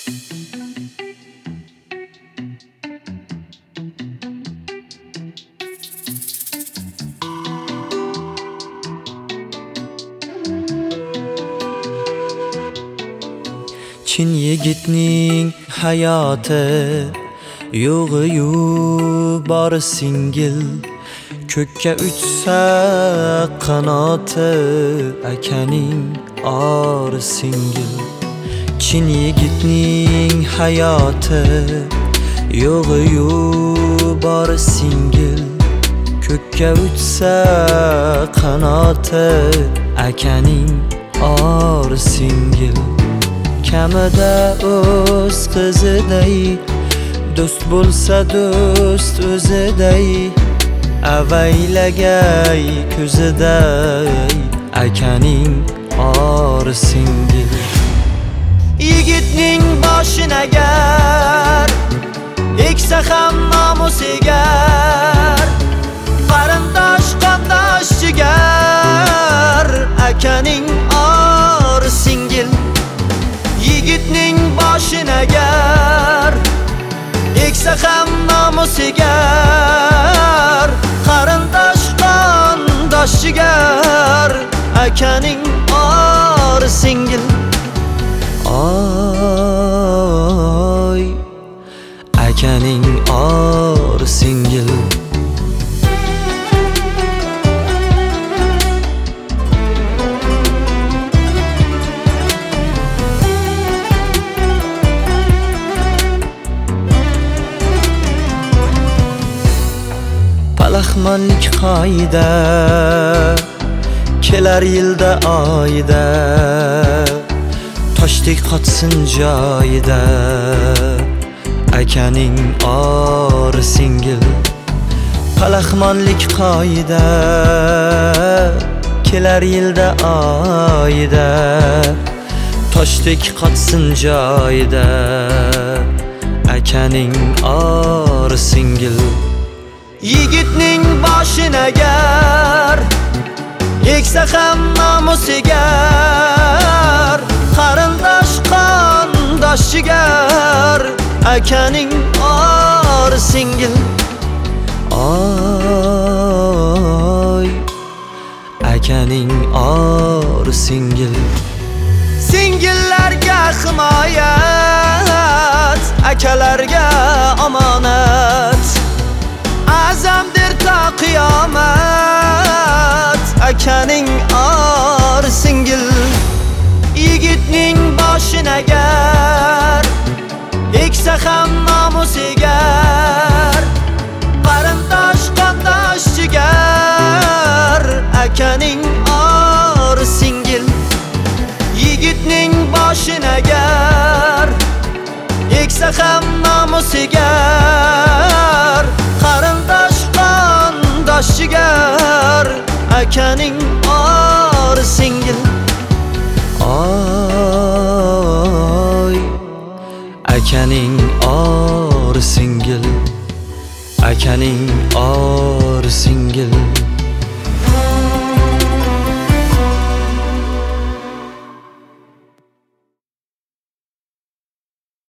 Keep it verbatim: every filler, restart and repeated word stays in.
Chin yigitning hayoti yo'g'i-yu bori singil, ko'kka uchsa qanoti akaning ori singil. Chin yigitning hayoti yo'g'i-yu bori singil, ko'kka uchsa qanoti akaning ori singil. Kamida o'z qiziday, do'st bo'lsa do'st o'ziday, avaylagay ko'ziday akaning ori singil. Yigitning boshini agar eksa ham nomus egar, qarindosh qondosh jigar akaning ori singil. Yigitning boshini agar eksa ham nomus egar, qarindosh qondosh jigar akaning ori singil. Oy akaning ori singil. Palaxmonlik qoida kelar yilda oyda, toshdek qotsin joyida akaning ori singil. Palaxmonlik qoida kelar yilda oyda, toshdek qotsin joyida akaning ori singil. Yigitning boshini agar eksa ham nomus egar, qarindosh qondosh jigar akaning ori singil. Oy akaning ori singil. Singillarga himoyat, akalarga omonat, azamdir ta qiyomat akaning ori singil. Yigitning boshini agar eksa ham nomus egar, qarindosh qondosh jigar akaning ori singil. Yigitning boshini agar eksa ham nomus egar, qarindosh qondosh jigar akaning ori singil. Oy akaning ori singil, akaning ori singil.